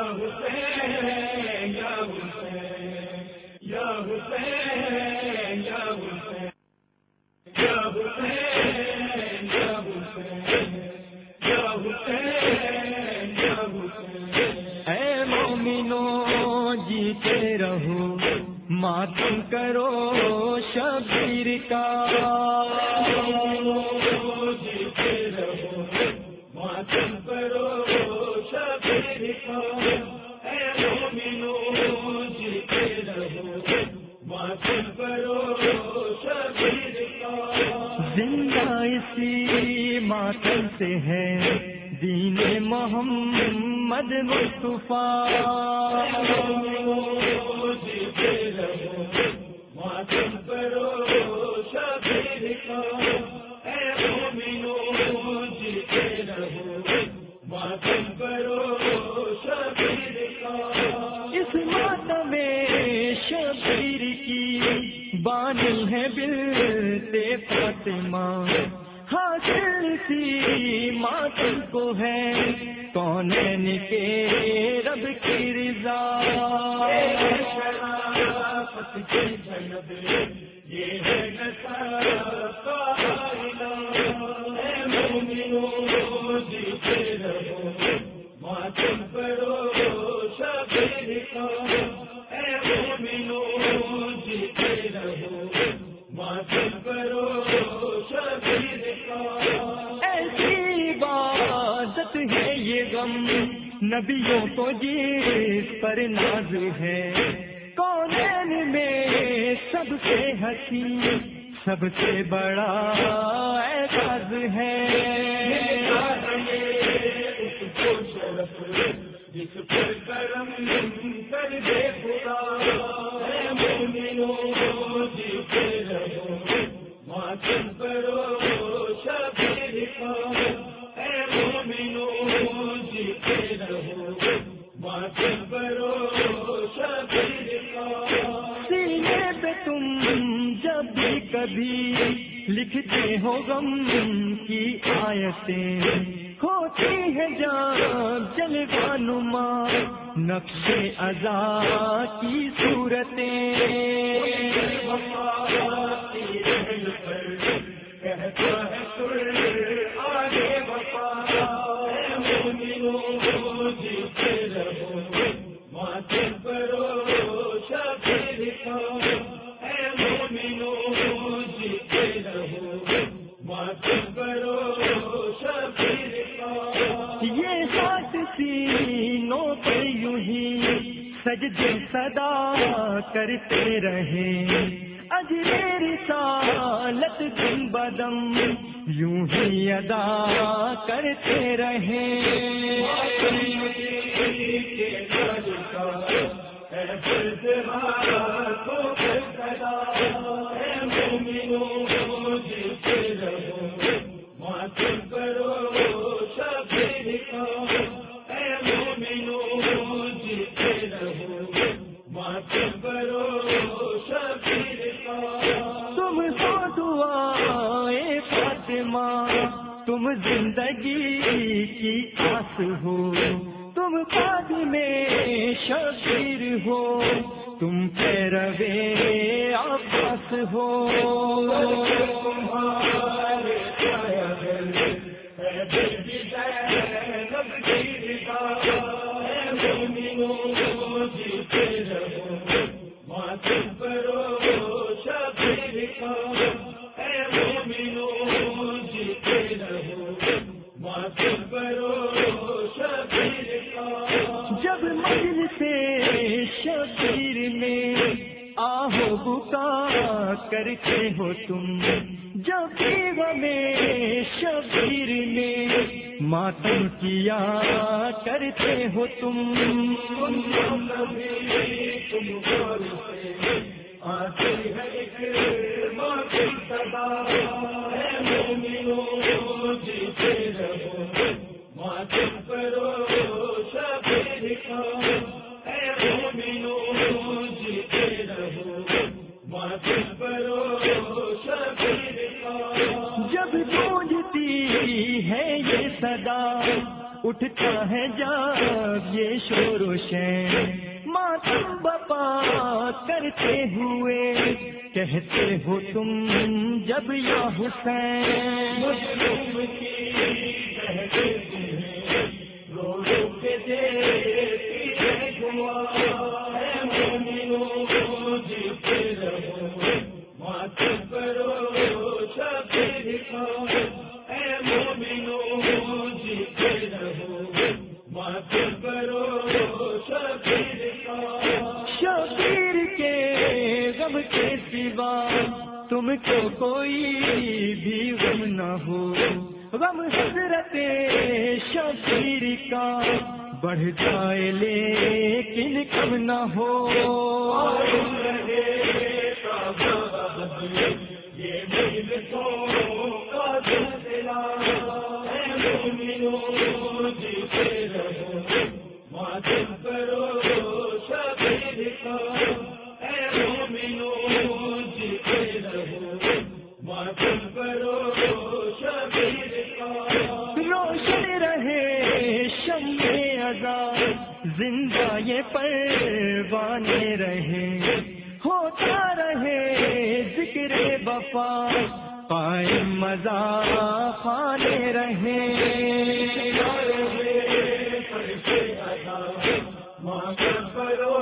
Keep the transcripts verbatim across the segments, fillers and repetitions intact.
حسین یا حسین یا حسین یا حسین یا حسین یا حسین یا حسین یا حسین۔ اے مومنو جیتے رہو ماتم کرو شبیر کا، جیتے رہو ماتم کرو شبیر کا، اے مومنو جیتے رہو ماتم کرو شبیر کا۔ زندہ اسی ماتم سے ہے دین محمد مصطفیٰ، جیتے رہو ماتم کرو شبیر کا، اے مومنو جیتے رہو ماتم کرو شبیر کا۔ اس ماتم شبیر کی بانی ہے بنت فاطمہ، حاصل سی ماتم کو ہے کونین کے رب کی رضا۔ شرافت کی جنب یہ ہے نصرت کا آئینہ، اے مومنو جیتے رہو ماتم کرو شبیر کا، اے مومنو جیتے رہو ماتم کرو شبیر کا۔ ایسی عبادت ہے یہ غم نبیوں کو جس پر ناز ہے، کونین میں سب سے حسین سب سے بڑا اعزاز ہے۔ اس کو شرف جس پر کرم کر دے خدا، اے مومنو جیتے رہو ماتم کرو شبیر کا، اے مومنو جیتے رہو ماتم کرو شبیر کا۔ سینے پہ تم جب بھی کبھی لکھتے ہو غم کی آیتیں، ہوتی ہے جان جلوہ نما نقش ادا کی صورتیں، کہتا ہے سر آگے وفا، اے مومنو جیتے رہو ماتم کرو شبیر کا، اے مومنو جیتے رہو ماتم کرو شبیر کا۔ یہ سات سینوں پہ یوں ہی سجدے صدا کرتے رہے، اجر رسالت دم بدم یوں ہی ادا کرتے رہے۔ جیتے رہو ماتم کرو شبیر کا، اے مومنو جیتے رہو ماتم کرو شبیر کا۔ تم سو دعائے فاطمہ تم زندگی کی آس ہو، تم خادم شبیر ہو، تم پیروے عباس ہو۔ تمہارے پیدل ہے دل کی زینب کی رضا، اے مومنو جیتے رہو ماتم کرو شبیر کا، اے مومنو جیتے رہو ماتم کرو شبیر کا۔ جب مجلس شبیر میں آہو بکا کرتے ہو تم، جب میں شبیر میں ماتم کیا کرتے ہو تم، آتی ہے ایک ماتم صدا، اے مومنو جیتے رہو ماتم کرو شبیر کا، اے مومنو جیتے رہو ماتم کرو شبیر کا۔ جب گونجتی ہے یہ صدا اٹھتا ہے جب یہ شور روشن ماتم بپا کرتے ہوئے کہتے ہو تم جب یا حسین مظلوم کی کہتے ہیں رو رو کے دیتی ہے دعا اے مومنو جیتے رہو ماتم کرو شبیر کا اے مومنو جیتے رہو ماتم کرو شبیر کا شبیر کے غم کے سوا تم کو کوئی بھی غم نہ ہو غم حضرت شبیر کا بڑھ جائے لیکن کم نہ ہو یہ مجلسوں کا سلسلہ اے مومنو جیتے رہو ماتم کرو شبیر کا اے مومنو جیتے رہو ماتم کرو شبیر کا روشن رہے شمع عذاب زندہ یہ پروانے رہے ہوتا رہے ذکر وفا قائم مزا خانے رہے ماتم کرو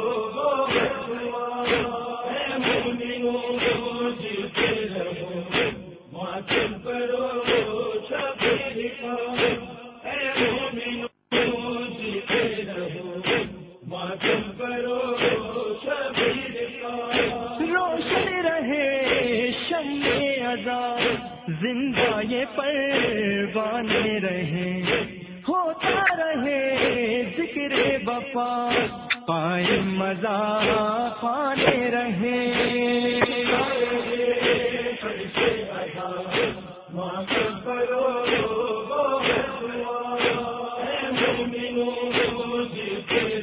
اے مومنو جیتے رہو ماتم کرو شبیر کا اے مومنو جیتے رہو ماتم کرو شبیر کا روشن رہے شمع عذاب زندہ یہ پروانے رہے ہوتا رہے ذکر وفا قائم مزا خانے رہے ماتم کرو اے مومنو جیتے